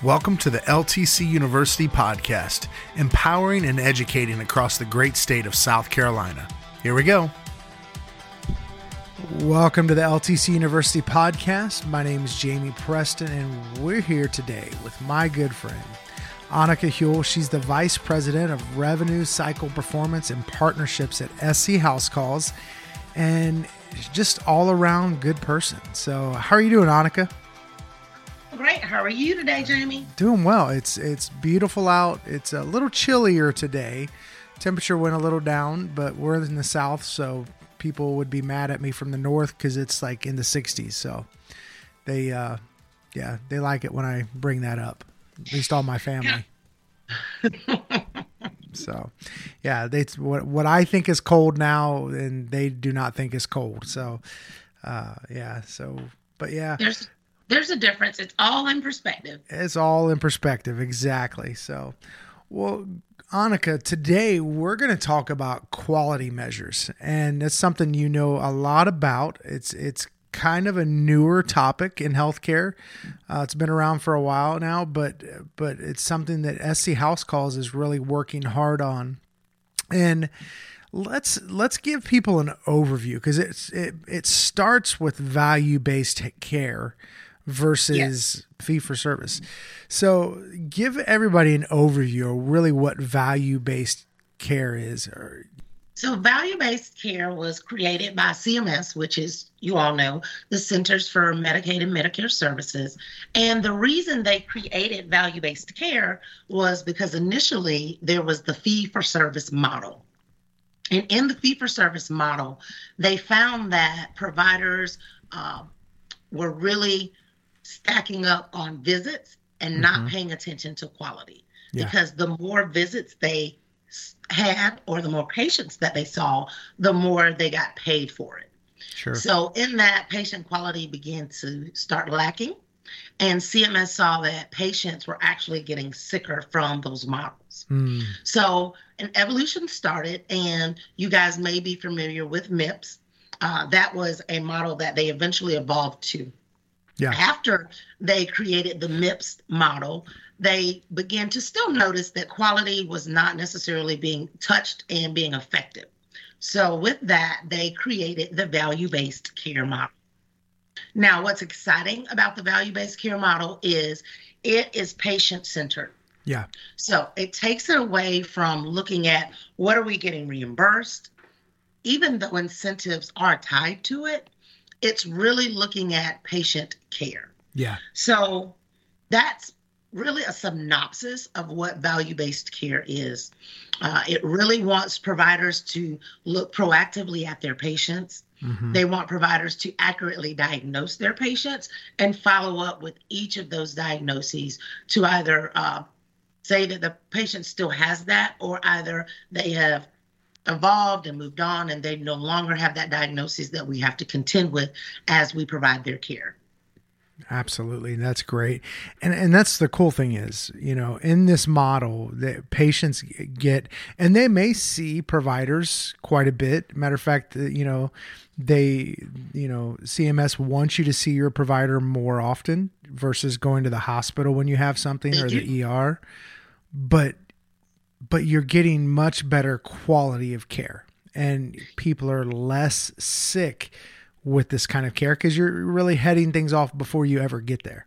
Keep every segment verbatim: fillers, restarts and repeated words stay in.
Welcome to the L T C University podcast, empowering and educating across the great state of South Carolina. Here we go. Welcome to the L T C University podcast. My name is Jamie Preston, and we're here today with my good friend, Annika Huel. She's the Vice President of Revenue Cycle Performance and Partnerships at S C House Calls, and just all around good person. So how are you doing, Annika? Great. How are you today, Jamie? Doing well. It's it's beautiful out. It's a little chillier today. Temperature went a little down, but we're in the south, so people would be mad at me from the north because it's like in the sixties. So they, uh, yeah, they like it when I bring that up. At least all my family. So, yeah, they what what I think is cold now, and they do not think is cold. So, uh, yeah. So, but yeah. There's There's a difference. It's all in perspective. It's all in perspective. Exactly. So, well, Annika, today we're going to talk about quality measures, and that's something you know a lot about. It's, it's kind of a newer topic in healthcare. Uh, it's been around for a while now, but, but it's something that S C House Calls is really working hard on. And let's, let's give people an overview, because it's, it, it starts with value-based care versus yes. fee for service. So give everybody an overview of really what value-based care is. So value-based care was created by C M S, which is, you all know, the Centers for Medicaid and Medicare Services. And the reason they created value-based care was because initially there was the fee for service model. And in the fee for service model, they found that providers uh, were really stacking up on visits and mm-hmm. not paying attention to quality. Yeah. Because the more visits they had or the more patients that they saw, the more they got paid for it. Sure. So in that, patient quality began to start lacking, and C M S saw that patients were actually getting sicker from those models. Mm. So an evolution started, and you guys may be familiar with M I P S. Uh, that was a model that they eventually evolved to. Yeah. After they created the M I P S model, they began to still notice that quality was not necessarily being touched and being effective. So with that, they created the value-based care model. Now, what's exciting about the value-based care model is it is patient-centered. Yeah. So it takes it away from looking at what are we getting reimbursed, even though incentives are tied to it. It's really looking at patient care. Yeah. So that's really a synopsis of what value-based care is. Uh, it really wants providers to look proactively at their patients. Mm-hmm. They want providers to accurately diagnose their patients and follow up with each of those diagnoses to either uh, say that the patient still has that, or either they have evolved and moved on and they no longer have that diagnosis that we have to contend with as we provide their care. Absolutely. That's great. And and that's the cool thing is, you know, in this model that patients get, and they may see providers quite a bit. Matter of fact, you know, they, you know, C M S wants you to see your provider more often versus going to the hospital when you have something or the E R. But but you're getting much better quality of care, and people are less sick with this kind of care because you're really heading things off before you ever get there.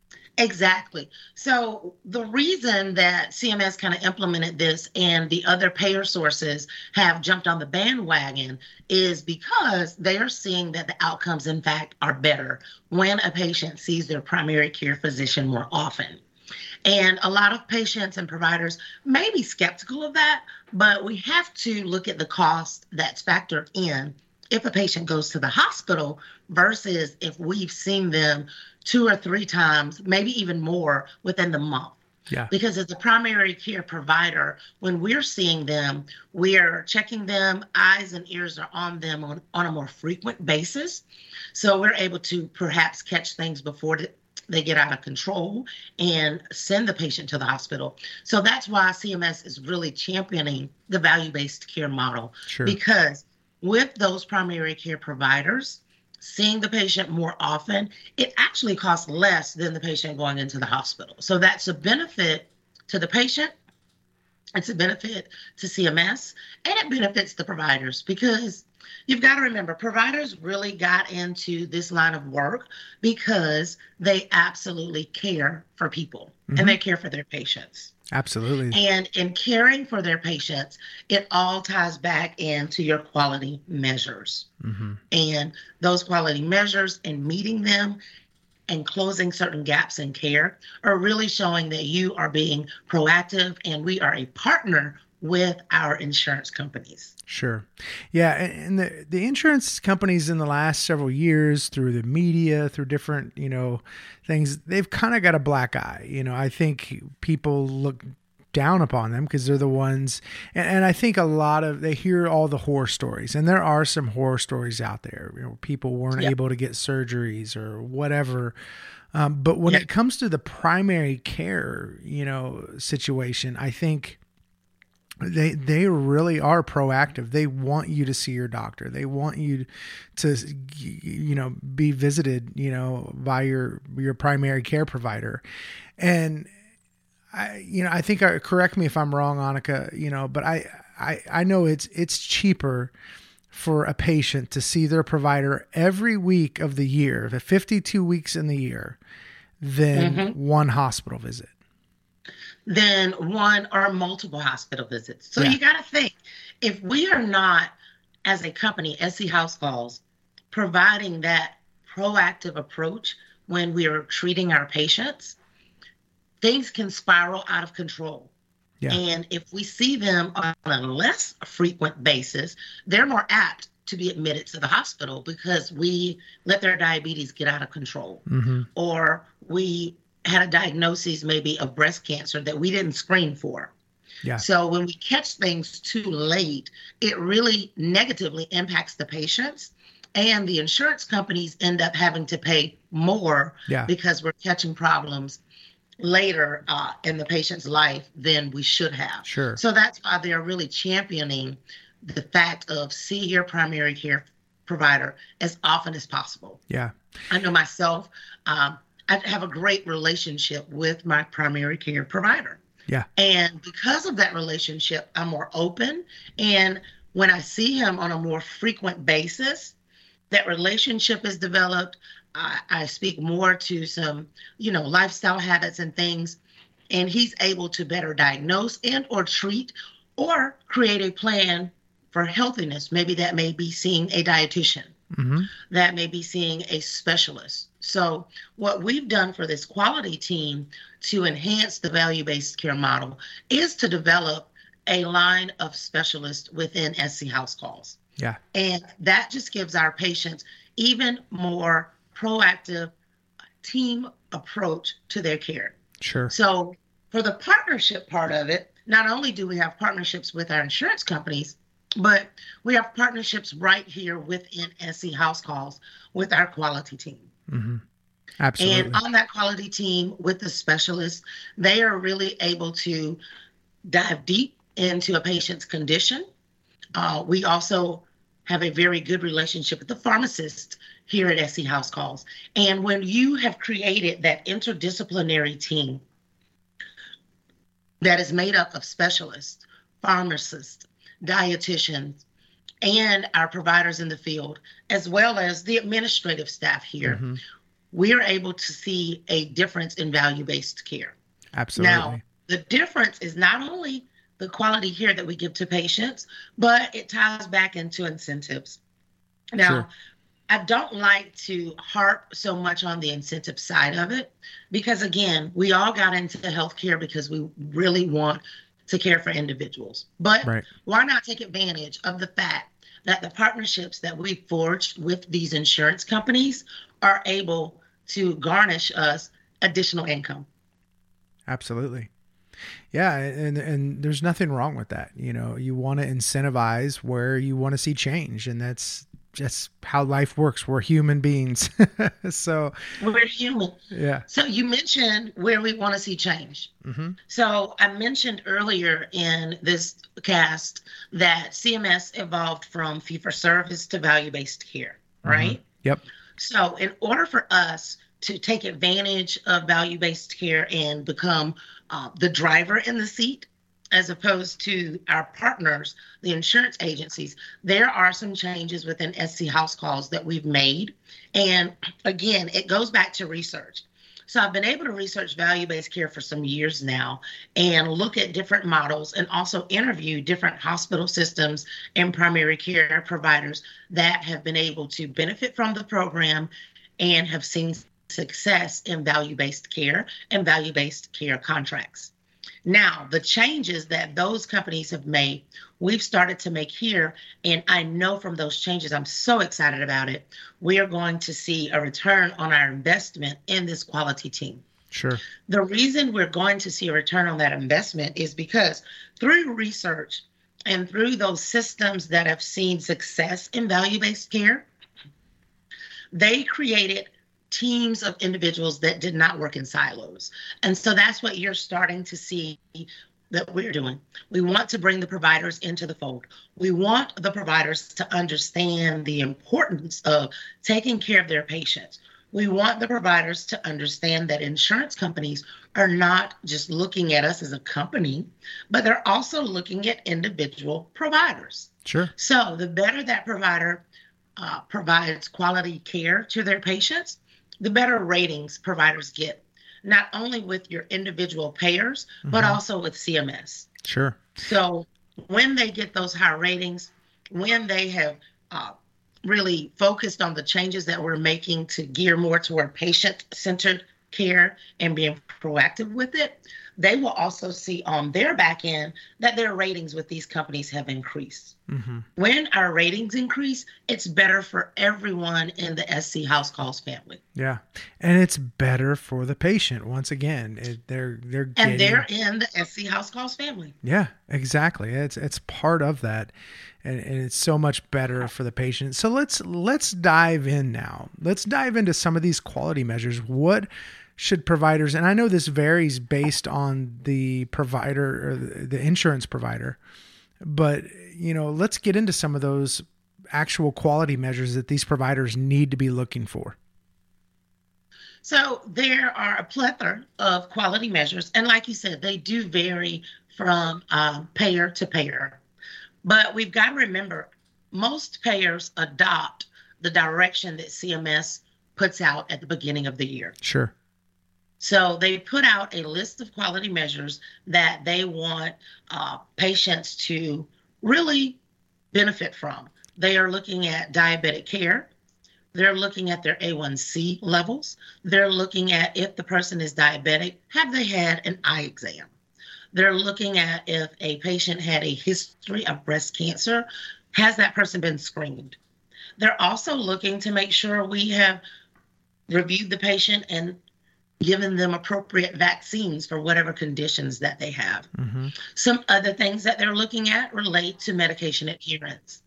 Exactly. So the reason that C M S kind of implemented this and the other payer sources have jumped on the bandwagon is because they are seeing that the outcomes, in fact, are better when a patient sees their primary care physician more often. And a lot of patients and providers may be skeptical of that, but we have to look at the cost that's factored in if a patient goes to the hospital versus if we've seen them two or three times, maybe even more within the month. Yeah. Because as a primary care provider, when we're seeing them, we're checking them, eyes and ears are on them on, on a more frequent basis. So we're able to perhaps catch things before the, they get out of control and send the patient to the hospital. So that's why C M S is really championing the value-based care model. Sure. Because with those primary care providers, seeing the patient more often, it actually costs less than the patient going into the hospital. So that's a benefit to the patient. It's a benefit to C M S, and it benefits the providers, because you've got to remember, providers really got into this line of work because they absolutely care for people, mm-hmm. and they care for their patients. Absolutely. And in caring for their patients, it all ties back into your quality measures. Mm-hmm. And those quality measures and meeting them and closing certain gaps in care are really showing that you are being proactive, and we are a partner with our insurance companies. Sure. Yeah. And the, the insurance companies in the last several years, through the media, through different, you know, things, they've kind of got a black eye. You know, I think people look down upon them because they're the ones, and, and I think a lot of, they hear all the horror stories, and there are some horror stories out there, you know, people weren't yep. able to get surgeries or whatever. Um, but when yep. it comes to the primary care, you know, situation, I think they, they really are proactive. They want you to see your doctor. They want you to, you know, be visited, you know, by your, your primary care provider. And I, you know, I think, I, correct me if I'm wrong, Annika, you know, but I, I, I know it's, it's cheaper for a patient to see their provider every week of the year, the fifty-two weeks in the year, than mm-hmm. one hospital visit. Than one or multiple hospital visits. So yeah. you got to think, if we are not, as a company, S C House Calls, providing that proactive approach when we are treating our patients, things can spiral out of control. Yeah. And if we see them on a less frequent basis, they're more apt to be admitted to the hospital because we let their diabetes get out of control. Mm-hmm. Or we had a diagnosis maybe of breast cancer that we didn't screen for. Yeah. So when we catch things too late, it really negatively impacts the patients, and the insurance companies end up having to pay more yeah. because we're catching problems later uh, in the patient's life than we should have. Sure. So that's why they're really championing the fact of see your primary care provider as often as possible. Yeah. I know myself, um, I have a great relationship with my primary care provider. Yeah. And because of that relationship, I'm more open. And when I see him on a more frequent basis, that relationship is developed. I, I speak more to some, you know, lifestyle habits and things, and he's able to better diagnose and or treat or create a plan for healthiness. Maybe that may be seeing a dietitian. Mm-hmm. That may be seeing a specialist. So what we've done for this quality team to enhance the value-based care model is to develop a line of specialists within S C House Calls. Yeah. And that just gives our patients even more proactive team approach to their care. Sure. So for the partnership part of it, not only do we have partnerships with our insurance companies, but we have partnerships right here within S C House Calls with our quality team. Mm-hmm. Absolutely. And on that quality team with the specialists, they are really able to dive deep into a patient's condition. Uh, we also have a very good relationship with the pharmacist here at S C House Calls. And when you have created that interdisciplinary team that is made up of specialists, pharmacists, dietitians, and our providers in the field, as well as the administrative staff here, mm-hmm. we are able to see a difference in value-based care. Absolutely. Now, the difference is not only the quality care that we give to patients, but it ties back into incentives. Now, sure. I don't like to harp so much on the incentive side of it because, again, we all got into healthcare because we really want to care for individuals. But right. why not take advantage of the fact that the partnerships that we forged with these insurance companies are able to garnish us additional income? Absolutely. Yeah, and and there's nothing wrong with that. You know, you want to incentivize where you want to see change, and that's just how life works. We're human beings. So we're human. Yeah. So you mentioned where we want to see change. Mm-hmm. So I mentioned earlier in this cast that C M S evolved from fee-for-service to value-based care, right? Yep. So in order for us to take advantage of value-based care and become uh, the driver in the seat, as opposed to our partners, the insurance agencies, there are some changes within S C House Calls that we've made. And again, it goes back to research. So I've been able to research value-based care for some years now and look at different models and also interview different hospital systems and primary care providers that have been able to benefit from the program and have seen success in value-based care and value-based care contracts. Now, the changes that those companies have made, we've started to make here, and I know from those changes, I'm so excited about it, we are going to see a return on our investment in this quality team. Sure. The reason we're going to see a return on that investment is because through research and through those systems that have seen success in value-based care, they created teams of individuals that did not work in silos. And so that's what you're starting to see that we're doing. We want to bring the providers into the fold. We want the providers to understand the importance of taking care of their patients. We want the providers to understand that insurance companies are not just looking at us as a company, but they're also looking at individual providers. Sure. So the better that provider uh, provides quality care to their patients, the better ratings providers get, not only with your individual payers, mm-hmm. but also with C M S. Sure. So when they get those high ratings, when they have uh, really focused on the changes that we're making to gear more toward patient-centered care and being proactive with it, they will also see on their back end that their ratings with these companies have increased. Mm-hmm. When our ratings increase, it's better for everyone in the S C House Calls family. Yeah, and it's better for the patient. Once again, it, they're they're getting, and they're in the S C House Calls family. Yeah, exactly. It's it's part of that, and, and it's so much better for the patient. So let's let's dive in now. Let's dive into some of these quality measures. What should providers, and I know this varies based on the provider or the insurance provider, but, you know, let's get into some of those actual quality measures that these providers need to be looking for. So there are a plethora of quality measures. And like you said, they do vary from um, payer to payer. But we've got to remember, most payers adopt the direction that C M S puts out at the beginning of the year. Sure. So they put out a list of quality measures that they want uh, patients to really benefit from. They are looking at diabetic care. They're looking at their A one C levels. They're looking at if the person is diabetic, have they had an eye exam? They're looking at if a patient had a history of breast cancer, has that person been screened? They're also looking to make sure we have reviewed the patient and given them appropriate vaccines for whatever conditions that they have. Mm-hmm. Some other things that they're looking at relate to medication adherence.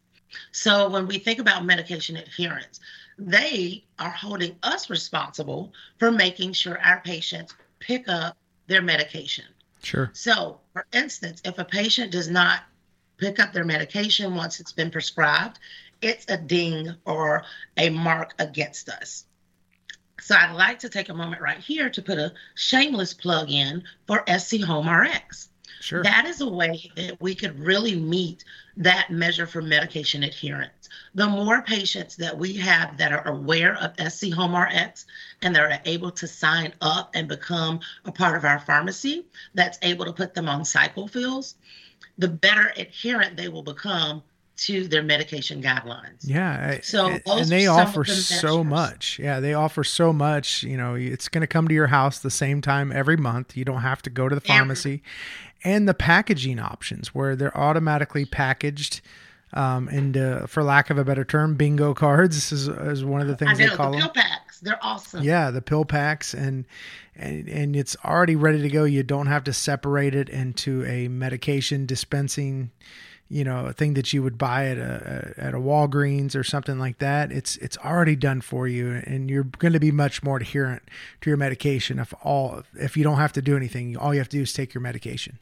So when we think about medication adherence, they are holding us responsible for making sure our patients pick up their medication. Sure. So, for instance, if a patient does not pick up their medication once it's been prescribed, it's a ding or a mark against us. So I'd like to take a moment right here to put a shameless plug in for S C Home R X. Sure. That is a way that we could really meet that measure for medication adherence. The more patients that we have that are aware of S C Home R X and that are able to sign up and become a part of our pharmacy that's able to put them on cycle fills, the better adherent they will become to their medication guidelines. Yeah. So and they offer so much. Yeah. They offer so much, you know, it's going to come to your house the same time every month. You don't have to go to the pharmacy. And the packaging options where they're automatically packaged um, into, for lack of a better term, bingo cards. This is, is one of the things I know, they call the them. pill packs. They're awesome. Yeah. The pill packs and, and, and it's already ready to go. You don't have to separate it into a medication dispensing, you know, a thing that you would buy at a, at a Walgreens or something like that. It's, it's already done for you, and you're going to be much more adherent to your medication. If all, if you don't have to do anything, all you have to do is take your medication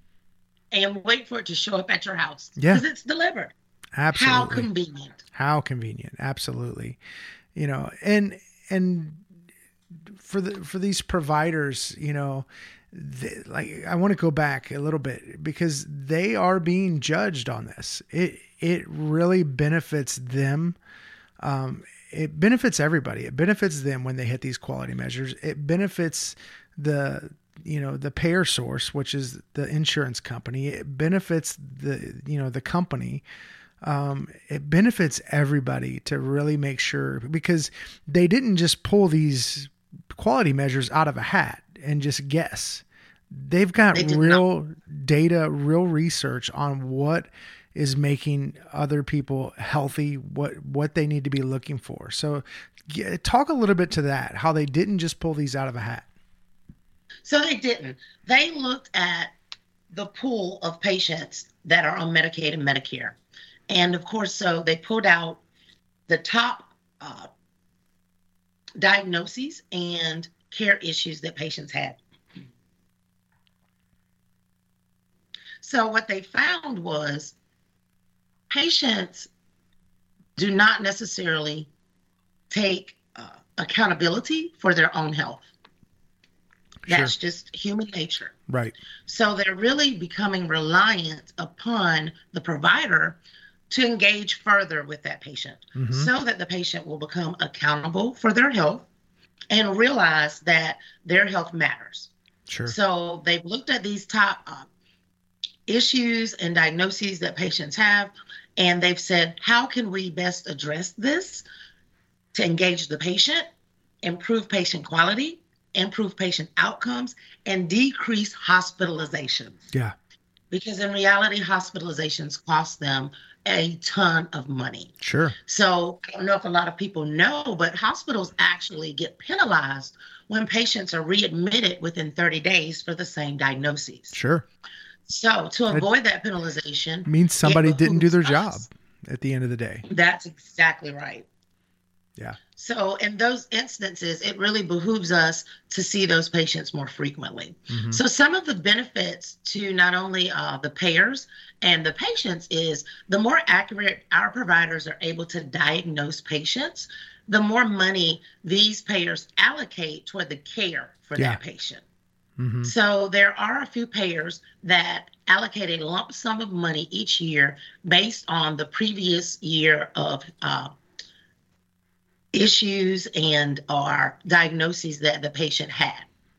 and wait for it to show up at your house. Yeah. Because it's delivered. Absolutely. How convenient. How convenient. Absolutely. you know, and, and for the, for these providers, you know, they, like, I want to go back a little bit because they are being judged on this. It, it really benefits them. Um, it benefits everybody. It benefits them when they hit these quality measures. It benefits the, you know, the payer source, which is the insurance company. It benefits the, you know, the company. Um, it benefits everybody to really make sure, because they didn't just pull these quality measures out of a hat and just guess. They've got They did real not. data, real research on what is making other people healthy, what, what they need to be looking for. So yeah, talk a little bit to that, how they didn't just pull these out of a hat. So they didn't. They looked at the pool of patients that are on Medicaid and Medicare. And of course, so they pulled out the top uh, diagnoses and care issues that patients had. So what they found was patients do not necessarily take uh, accountability for their own health. That's Sure. just human nature. Right. So they're really becoming reliant upon the provider to engage further with that patient, Mm-hmm. so that the patient will become accountable for their health and realize that their health matters. Sure. So they've looked at these top uh, issues and diagnoses that patients have, and they've said, how can we best address this to engage the patient, improve patient quality, improve patient outcomes, and decrease hospitalizations? Yeah. Because in reality, hospitalizations cost them a ton of money. Sure. So I don't know if a lot of people know, but hospitals actually get penalized when patients are readmitted within thirty days for the same diagnoses. Sure. So to avoid that penalization, Means somebody it didn't do their behooves job us. at the end of the day. That's exactly right. Yeah. So in those instances, it really behooves us to see those patients more frequently. Mhm. So some of the benefits to not only uh, the payers and the patients is the more accurate our providers are able to diagnose patients, the more money these payers allocate toward the care for Yeah. that patient. Mhm. So there are a few payers that allocate a lump sum of money each year based on the previous year of uh, issues and or diagnoses that the patient had.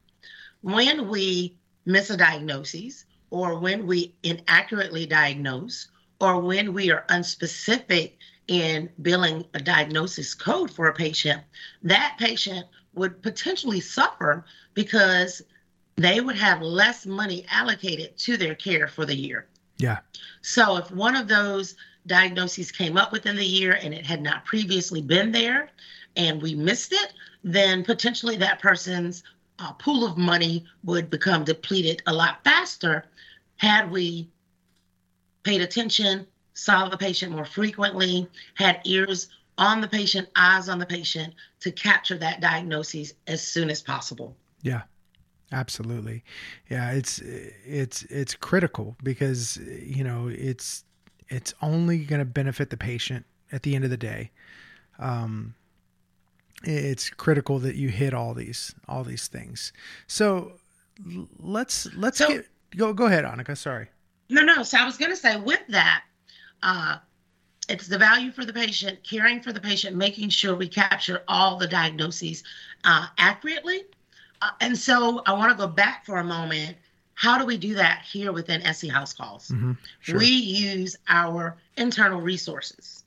When we miss a diagnosis, or when we inaccurately diagnose, or when we are unspecific in billing a diagnosis code for a patient, that patient would potentially suffer because they would have less money allocated to their care for the year. Yeah. So if one of those diagnoses came up within the year and it had not previously been there and we missed it, then potentially that person's uh, pool of money would become depleted a lot faster had we paid attention, saw the patient more frequently, had ears on the patient, eyes on the patient to capture that diagnosis as soon as possible. Yeah. Absolutely. Yeah, it's it's it's critical because, you know, it's it's only going to benefit the patient at the end of the day. Um it's critical that you hit all these all these things. So l- let's let's So- get go go ahead, Annika, sorry. No, no. So I was going to say with that, uh, it's the value for the patient, caring for the patient, making sure we capture all the diagnoses uh, accurately. Uh, and so I want to go back for a moment. How do we do that here within S C House Calls? Mm-hmm. Sure. We use our internal resources.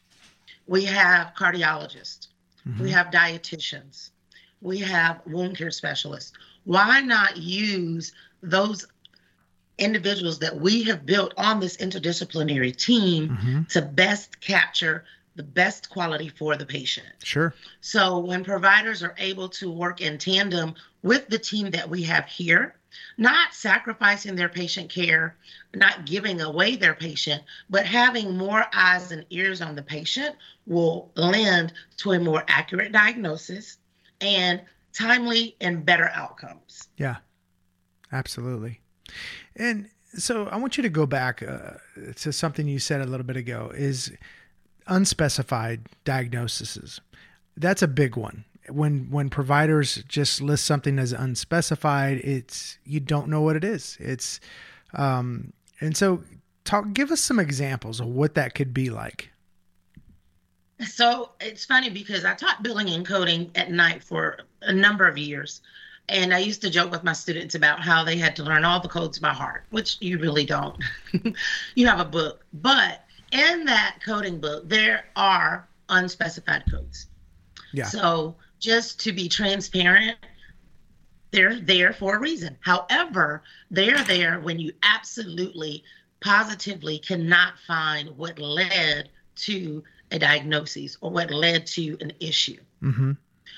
We have cardiologists. Mhm. We have dietitians. We have wound care specialists. Why not use those individuals that we have built on this interdisciplinary team Mhm. to best capture the best quality for the patient? Sure. So when providers are able to work in tandem with the team that we have here, not sacrificing their patient care, not giving away their patient, but having more eyes and ears on the patient will lend to a more accurate diagnosis and timely and better outcomes. Yeah, absolutely. And so I want you to go back uh, to something you said a little bit ago is unspecified diagnoses. That's a big one. When when providers just list something as unspecified, it's you don't know what it is. It's um, and so talk. Give us some examples of what that could be like. So it's funny because I taught billing and coding at night for a number of years. And I used to joke with my students about how they had to learn all the codes by heart, which you really don't. You have a book. But in that coding book, there are unspecified codes. Yeah. So just to be transparent, they're there for a reason. However, they're there when you absolutely, positively cannot find what led to a diagnosis or what led to an issue. Mm-hmm.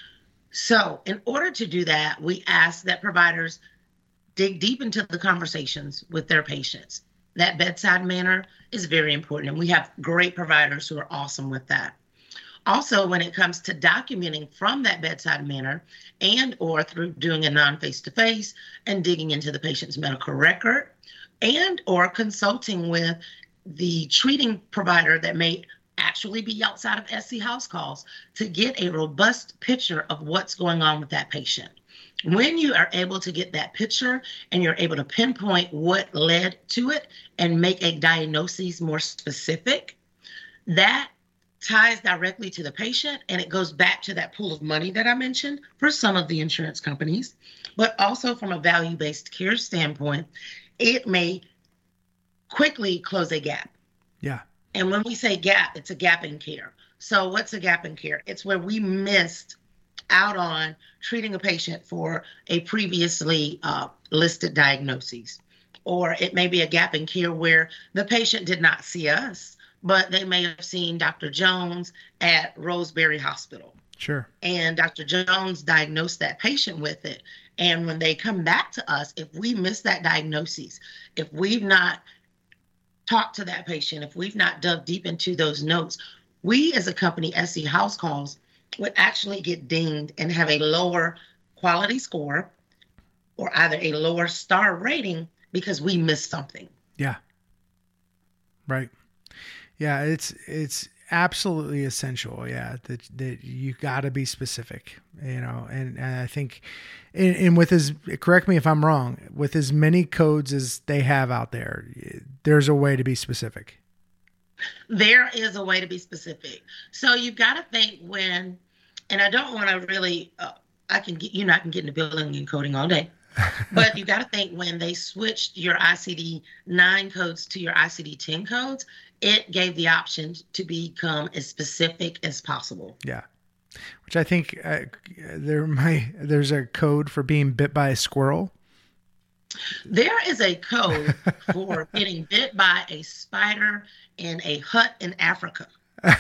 So in order to do that, we ask that providers dig deep into the conversations with their patients. That bedside manner is very important, and we have great providers who are awesome with that. Also, when it comes to documenting from that bedside manner and or through doing a non-face-to-face and digging into the patient's medical record and or consulting with the treating provider that may actually be outside of S C house calls to get a robust picture of what's going on with that patient. When you are able to get that picture and you're able to pinpoint what led to it and make a diagnosis more specific, that ties directly to the patient, and it goes back to that pool of money that I mentioned for some of the insurance companies, but also from a value-based care standpoint, it may quickly close a gap. Yeah. And when we say gap, it's a gap in care. So what's a gap in care? It's where we missed out on treating a patient for a previously uh, listed diagnosis. Or it may be a gap in care where the patient did not see us, but they may have seen Doctor Jones at Roseberry Hospital. Sure. And Doctor Jones diagnosed that patient with it. And when they come back to us, if we miss that diagnosis, if we've not talked to that patient, if we've not dug deep into those notes, we as a company, S C House Calls, would actually get dinged and have a lower quality score or either a lower star rating because we missed something. Yeah. Right. Yeah, it's it's absolutely essential. Yeah, that that you got to be specific, you know, and, and I think, and, and with as, correct me if I'm wrong, with as many codes as they have out there, there's a way to be specific. There is a way to be specific. So you've got to think when, and I don't want to really, uh, I can get, you know, I can get into billing and coding all day. But you got to think when they switched your I C D nine codes to your I C D ten codes, it gave the option to become as specific as possible. Yeah. Which I think uh, there might, there's a code for being bit by a squirrel. There is a code for getting bit by a spider in a hut in Africa.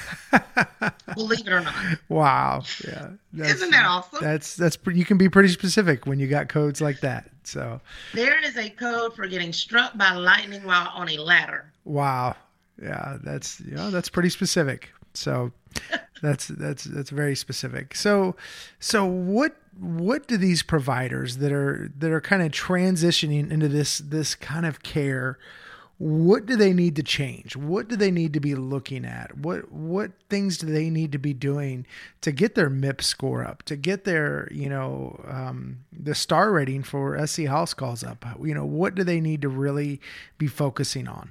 Believe it or not. Wow. Yeah. Isn't that awesome? That's, that's, you can be pretty specific when you got codes like that. So there is a code for getting struck by lightning while on a ladder. Wow. Yeah. That's, you know, that's pretty specific. So that's, that's, that's very specific. So, so what, what do these providers that are, that are kind of transitioning into this, this kind of care, what do they need to change? What do they need to be looking at? What what things do they need to be doing to get their M I P score up, to get their, you know, um, the star rating for S C House Calls up? You know, what do they need to really be focusing on?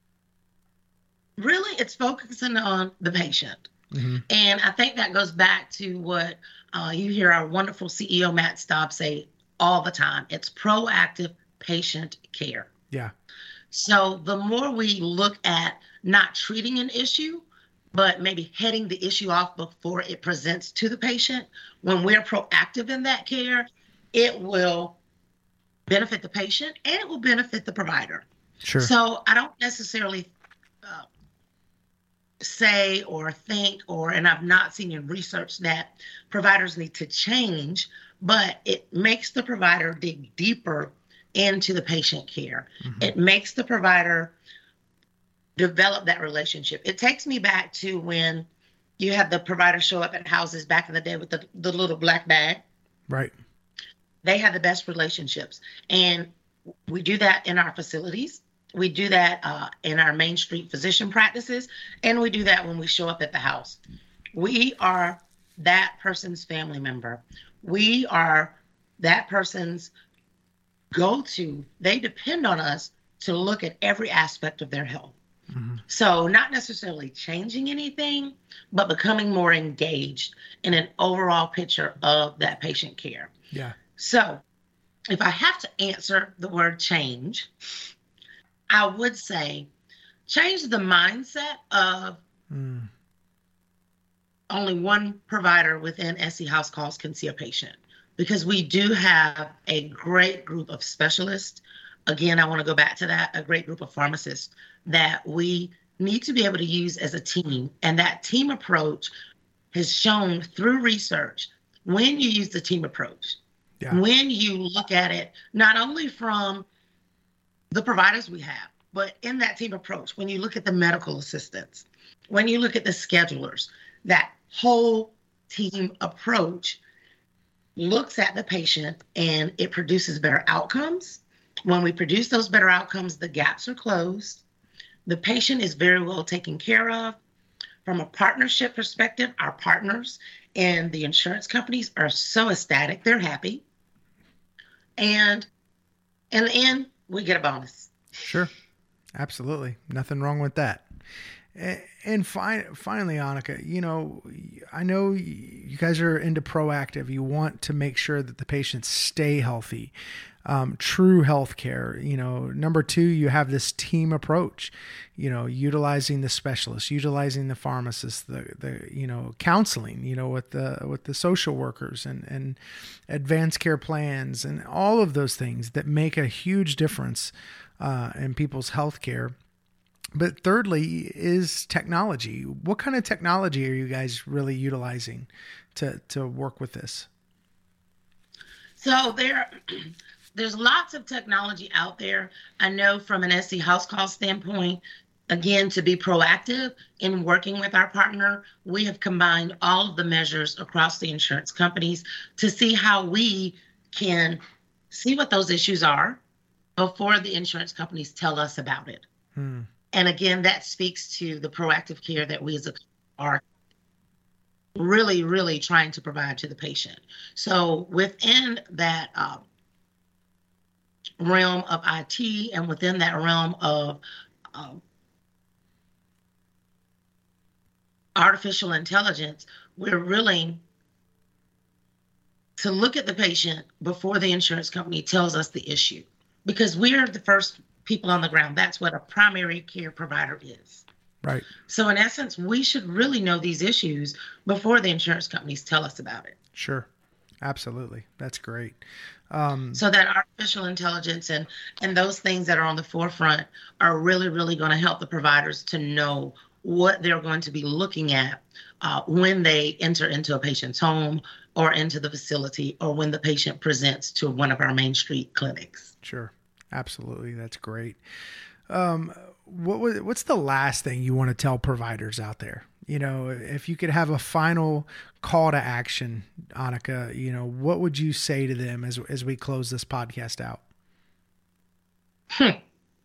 Really, it's focusing on the patient. Mm-hmm. And I think that goes back to what uh, you hear our wonderful C E O, Matt Staub, say all the time. It's proactive patient care. Yeah. So the more we look at not treating an issue, but maybe heading the issue off before it presents to the patient, when we're proactive in that care, it will benefit the patient and it will benefit the provider. Sure. So I don't necessarily uh, say or think, or, and I've not seen in research that providers need to change, but it makes the provider dig deeper into the patient care. Mm-hmm. It makes the provider develop that relationship. It takes me back to when you had the provider show up at houses back in the day with the, the little black bag. Right. They had the best relationships. And we do that in our facilities. We do that uh, in our Main Street physician practices. And we do that when we show up at the house. We are that person's family member. We are that person's go-to. They depend on us to look at every aspect of their health. Mm-hmm. So not necessarily changing anything, but becoming more engaged in an overall picture of that patient care. Yeah. So if I have to answer the word change, I would say change the mindset of mm. only one provider within S C House Calls can see a patient, because we do have a great group of specialists. Again, I want to go back to that, a great group of pharmacists that we need to be able to use as a team. And that team approach has shown through research, when you use the team approach, yeah. when you look at it, not only from the providers we have, but in that team approach, when you look at the medical assistants, when you look at the schedulers, that whole team approach looks at the patient and it produces better outcomes. When we produce those better outcomes, the gaps are closed. The patient is very well taken care of. From a partnership perspective, our partners and the insurance companies are so ecstatic, they're happy. And in the end, we get a bonus. Sure. Absolutely. Nothing wrong with that. And fi- finally, Annika, you know, I know you guys are into proactive. You want to make sure that the patients stay healthy, um, true healthcare. You know, number two, you have this team approach, you know, utilizing the specialists, utilizing the pharmacists, the, the, you know, counseling, you know, with the, with the social workers and, and advanced care plans and all of those things that make a huge difference uh, in people's healthcare. But thirdly is technology. What kind of technology are you guys really utilizing to, to work with this? So there, there's lots of technology out there. I know from an S C House Call standpoint, again, to be proactive in working with our partner, we have combined all of the measures across the insurance companies to see how we can see what those issues are before the insurance companies tell us about it. Hmm. And again, that speaks to the proactive care that we as a are really, really trying to provide to the patient. So within that uh, realm of I T and within that realm of uh, artificial intelligence, we're really to look at the patient before the insurance company tells us the issue, because we're the first people on the ground. That's what a primary care provider is. Right. So in essence, we should really know these issues before the insurance companies tell us about it. Sure. Absolutely. That's great. Um, so that artificial intelligence and, and those things that are on the forefront are really, really going to help the providers to know what they're going to be looking at uh, when they enter into a patient's home or into the facility, or when the patient presents to one of our Main Street clinics. Sure. Absolutely. That's great. Um, what was, what's the last thing you want to tell providers out there? You know, if you could have a final call to action, Annika, you know, what would you say to them as, as we close this podcast out? Hmm.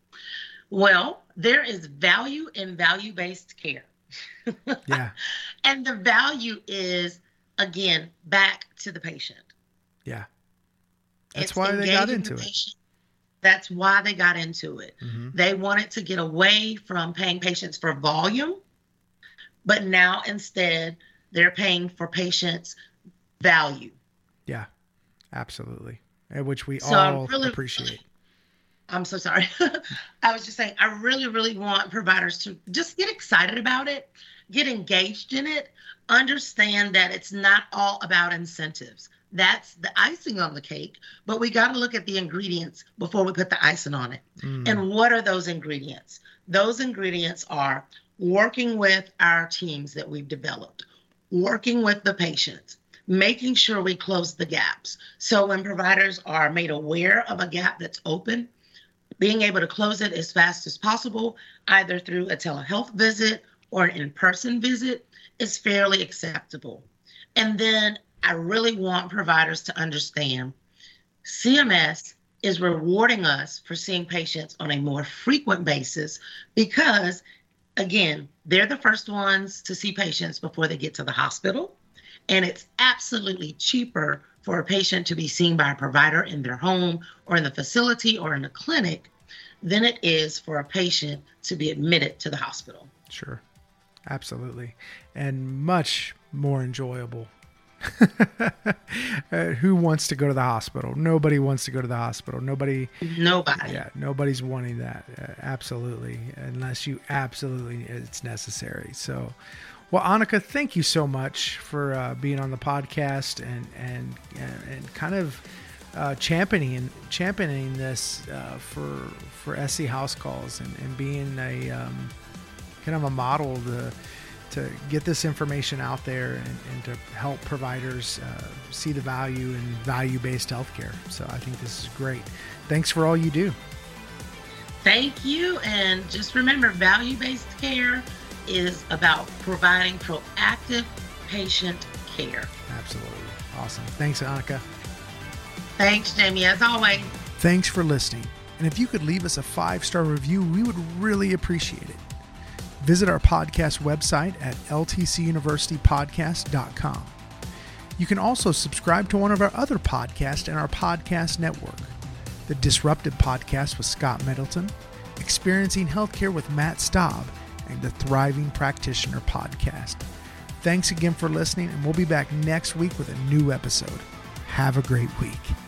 Well, there is value in value-based care. Yeah. And the value is, again, back to the patient. Yeah. That's It's why they got engaging into the it. patient. That's why they got into it. Mm-hmm. They wanted to get away from paying patients for volume, but now instead they're paying for patients' value. Yeah, absolutely. Which we so all really, appreciate. I'm so sorry. I was just saying, I really, really want providers to just get excited about it, get engaged in it, understand that it's not all about incentives. That's the icing on the cake, but we got to look at the ingredients before we put the icing on it. Mm. And what are those ingredients? Those ingredients are working with our teams that we've developed, working with the patients, making sure we close the gaps. So when providers are made aware of a gap that's open, being able to close it as fast as possible, either through a telehealth visit or an in-person visit, is fairly acceptable. And then I really want providers to understand C M S is rewarding us for seeing patients on a more frequent basis because, again, they're the first ones to see patients before they get to the hospital. And it's absolutely cheaper for a patient to be seen by a provider in their home or in the facility or in a clinic than it is for a patient to be admitted to the hospital. Sure. Absolutely. And much more enjoyable. uh, who wants to go to the hospital? Nobody wants to go to the hospital. Nobody. Nobody. Yeah, nobody's wanting that. Uh, absolutely. Unless you absolutely, it's necessary. So, well, Annika, thank you so much for uh, being on the podcast and, and, and kind of uh, championing, championing this uh, for, for S C House Calls and, and being a, um, kind of a model to, to get this information out there and, and to help providers uh, see the value in value-based healthcare. So I think this is great. Thanks for all you do. Thank you. And just remember, value-based care is about providing proactive patient care. Absolutely. Awesome. Thanks, Annika. Thanks, Jamie, as always. Thanks for listening. And if you could leave us a five-star review, we would really appreciate it. Visit our podcast website at l t c university podcast dot com. You can also subscribe to one of our other podcasts in our podcast network, the Disruptive Podcast with Scott Middleton, Experiencing Healthcare with Matt Staub, and the Thriving Practitioner Podcast. Thanks again for listening, and we'll be back next week with a new episode. Have a great week.